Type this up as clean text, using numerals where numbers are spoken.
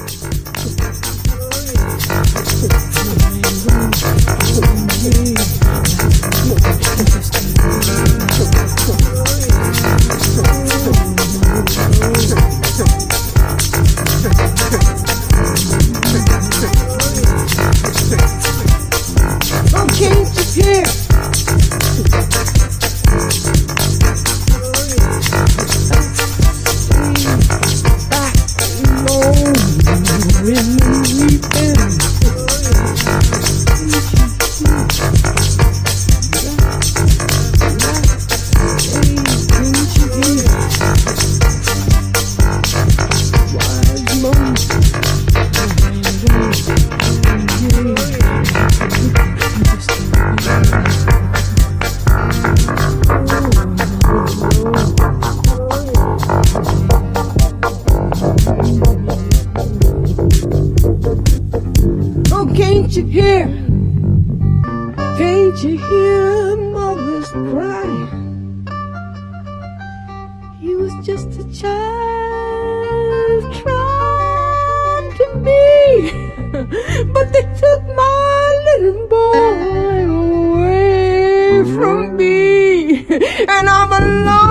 Can't you hear? Can't you hear mother's cry? He was just a child trying to be, but they took my little boy away from me, and I'm alone.